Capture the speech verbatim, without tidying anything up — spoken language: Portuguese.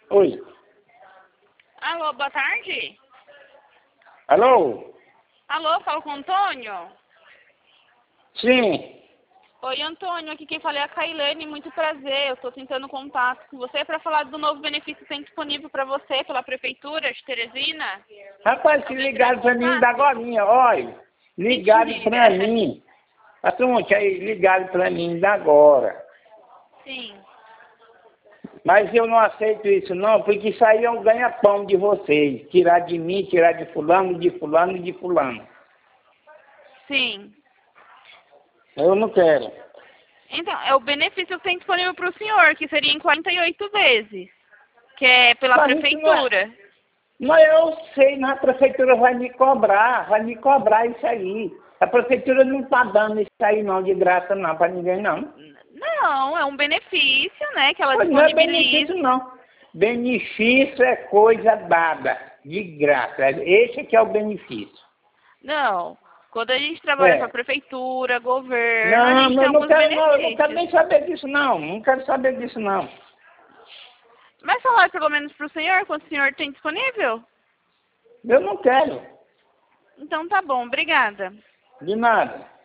Oi. Alô, boa tarde. Alô? Alô, falo com o Antônio? Sim. Oi, Antônio, aqui quem fala é a Kailane, muito prazer. Eu estou tentando contato com você para falar do novo benefício que tem disponível para você pela Prefeitura de Teresina. Rapaz, que ligaram pra mim da agorinha, olha. Ligaram pra mim. Assunto, aí ligaram pra mim da agora. Sim. Mas eu não aceito isso não, porque isso aí é um ganha-pão de vocês. Tirar de mim, tirar de fulano, de fulano e de fulano. Sim. Eu não quero. Então, é o benefício que tem disponível para o senhor, que seria em quarenta e oito vezes, que é pela Mas isso não é- Prefeitura. Mas eu sei, na prefeitura vai me cobrar, vai me cobrar isso aí. A prefeitura não está dando isso aí não, de graça não, para ninguém não. Não, é um benefício, né, que ela Pois não é disponibiliza. benefício não. Benefício é coisa dada, de graça. Esse que é o benefício. Não, quando a gente trabalha para a É. Prefeitura, governo, a Não, gente tem mas eu não alguns quero não, eu não quero benefícios. nem saber disso não. Não quero saber disso não. Mas falar pelo menos para o senhor, quanto o senhor tem disponível? Eu não quero. Então tá bom, obrigada. De nada.